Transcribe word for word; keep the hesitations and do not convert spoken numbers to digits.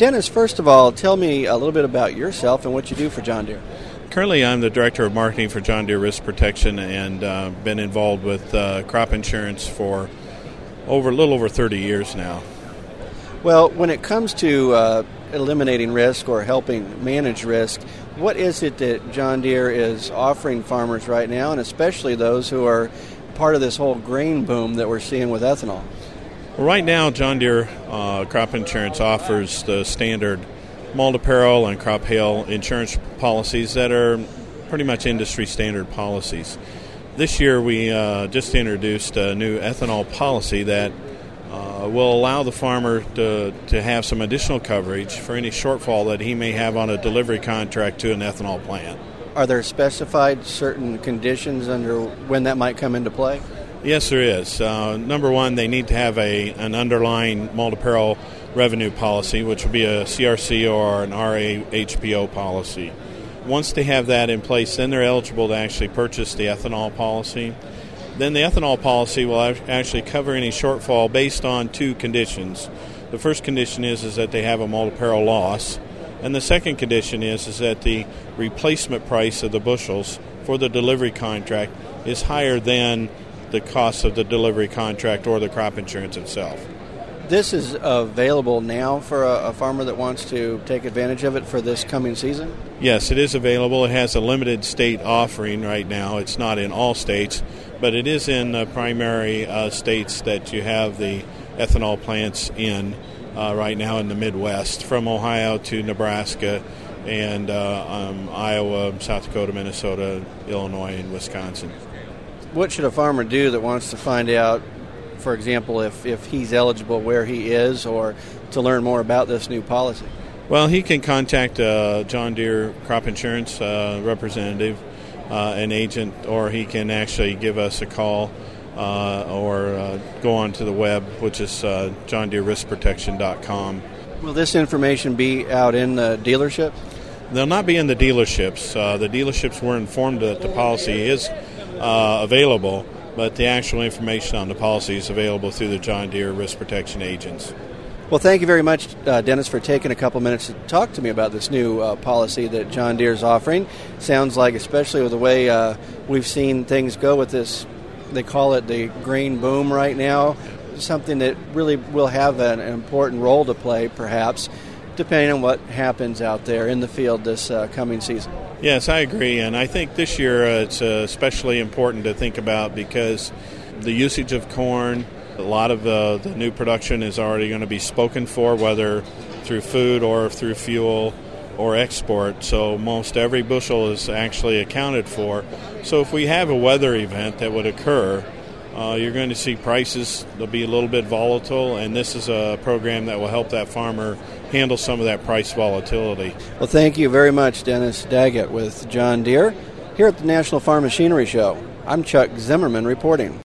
Dennis, first of all, tell me a little bit about yourself and what you do for John Deere. Currently, I'm the Director of Marketing for John Deere Risk Protection and uh, been involved with uh, crop insurance for over a little over thirty years now. Well, when it comes to uh, eliminating risk or helping manage risk, what is it that John Deere is offering farmers right now, and especially those who are part of this whole grain boom that we're seeing with ethanol? Well, right now, John Deere uh, Crop Insurance offers the standard multi-peril and crop hail insurance policies that are pretty much industry standard policies. This year, we uh, just introduced a new ethanol policy that uh, will allow the farmer to, to have some additional coverage for any shortfall that he may have on a delivery contract to an ethanol plant. Are there specified certain conditions under when that might come into play? Yes, there is. Uh, number one, they need to have a an underlying multi-peril revenue policy, which would be a C R C or an R A H P O policy. Once they have that in place, then they're eligible to actually purchase the ethanol policy. Then the ethanol policy will actually cover any shortfall based on two conditions. The first condition is, is that they have a multi-peril loss, and the second condition is, is that the replacement price of the bushels for the delivery contract is higher than the cost of the delivery contract or the crop insurance itself. This is available now for a, a farmer that wants to take advantage of it for this coming season? Yes, it is available. It has a limited state offering right now. It's not in all states, but it is in the primary uh, states that you have the ethanol plants in uh, right now in the Midwest, from Ohio to Nebraska and uh, um, Iowa, South Dakota, Minnesota, Illinois, and Wisconsin. What should a farmer do that wants to find out, for example, if, if he's eligible where he is, or to learn more about this new policy? Well, he can contact uh, John Deere Crop Insurance uh, representative, uh, an agent, or he can actually give us a call uh, or uh, go on to the web, which is uh, john deere risk protection dot com. Will this information be out in the dealership? They'll not be in the dealerships. Uh, the dealerships were informed that the policy is uh, available, but the actual information on the policy is available through the John Deere Risk Protection agents. Well, thank you very much, uh, Dennis, for taking a couple minutes to talk to me about this new uh, policy that John Deere is offering. Sounds like, especially with the way uh, we've seen things go with this, they call it the grain boom right now, something that really will have an important role to play, perhaps, depending on what happens out there in the field this uh, coming season. Yes, I agree, and I think this year uh, it's uh, especially important to think about because the usage of corn, a lot of uh, the new production is already going to be spoken for, whether through food or through fuel or export, so most every bushel is actually accounted for. So if we have a weather event that would occur, uh, you're going to see prices, they'll be a little bit volatile, and this is a program that will help that farmer handle some of that price volatility. Well, thank you very much, Dennis Daggett with John Deere. Here at the National Farm Machinery Show, I'm Chuck Zimmerman reporting.